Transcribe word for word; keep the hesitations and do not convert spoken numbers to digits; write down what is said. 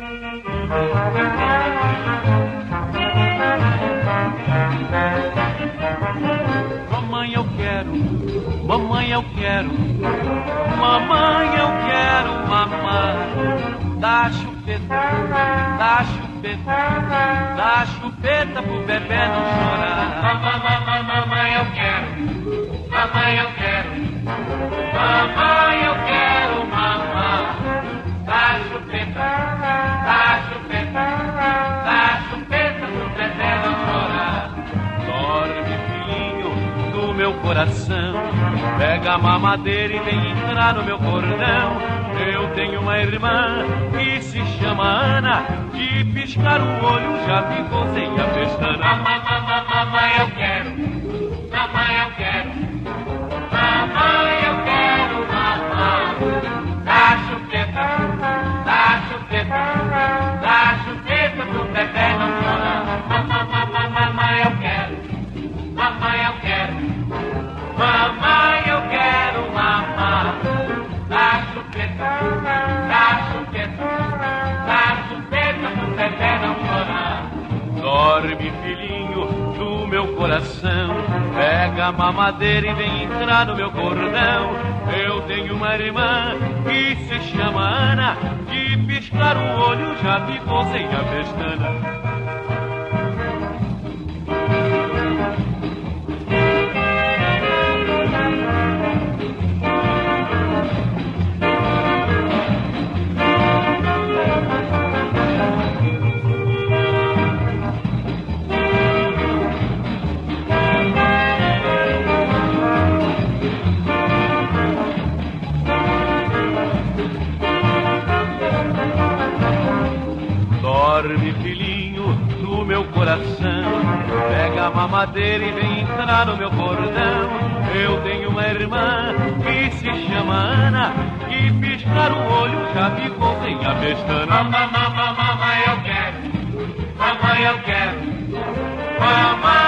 Mamãe, eu quero, mamãe, eu quero, mamãe, eu quero mamar. Dá chupeta, dá chupeta, dá chupeta pro bebê não chorar. Mamãe, mamãe, eu quero, mamãe, eu quero, mamãe, eu quero mamar. Dá chupeta, dá chupeta, dá chupeta pro bebê não chorar. Dorme, filhinho do meu coração, pega a mamadeira e vem entrar no meu cordão. Eu tenho uma irmã que se chama Ana, de piscar o olho já ficou sem a pestana. Mamãe, mamãe, eu quero, mamãe, eu quero, mamãe, eu quero mamar. Dá chupeta, dá chupeta, dá chupeta pro bebê não chorar. Mamãe, mamãe, eu quero, mamãe, eu quero, mamãe, eu quero mamar. Dá chupeta, dá chupeta, dá chupeta pro bebê não chorar. Dorme, filhinho do meu coração, pega a mamadeira e vem entrar no meu cordão. Eu tenho uma irmã que se chama Ana, de piscar o olho já ficou sem a pestana. Dorme, filhinho do meu coração, pega a mamadeira e vem entrar no meu cordão. Eu tenho uma irmã que se chama Ana, e piscar o olho já ficou sem a pestana. Mamãe, mamãe, eu quero, mamãe, eu quero, mamãe.